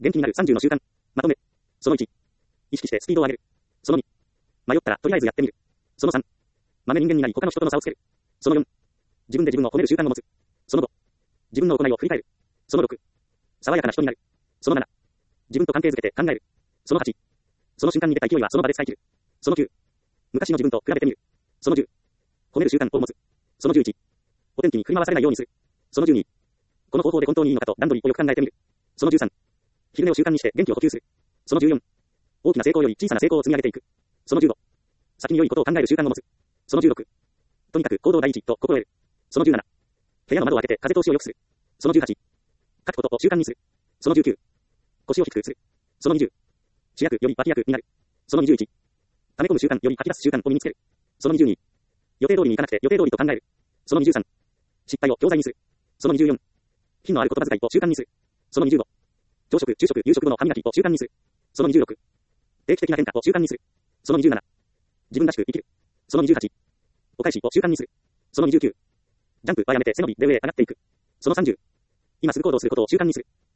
元気になる30の習慣。まとめ。その1。意識してスピードを上げる。その2。迷ったらとりあえずやってみる。その3。豆人間になり他の人との差をつける。その4。自分で自分を褒める習慣を持つ。その5。自分の行いを振り返る。その6。爽やかな人になる。その7。自分と関係づけて考える。その8。その瞬間に出た勢いはその場で使い切る。その9。昔の自分と比べてみる。その10。褒める習慣を持つ。その11。お天気に振り回されないようにする。その12。この方法で本当にいいのかと段取りをよく考えてみる。その13。昼寝を習慣にして元気を補給する。その14。大きな成功より小さな成功を積み上げていく。その15。先に良いことを考える習慣を持つ。その16。とにかく行動第一と心得る。その17。部屋の窓を開けて風通しを良くする。その18。書くことを習慣にする。その19。腰を低くする。その20。主役より脇役になる。その21。溜め込む習慣より吐き出す習慣を身につける。その22。予定通りにいかなくて予定通りと考える。その23。失敗を教材にする。その24。品のある言葉遣いを習慣にする。その25。朝食、昼食、夕食後の歯磨きを習慣にする。その26。定期的な変化を習慣にする。その27。自分らしく生きる。その28。お返しを習慣にする。その29。ジャンプはやめて背伸びで上へ上がっていく。その30。今すぐ行動することを習慣にする。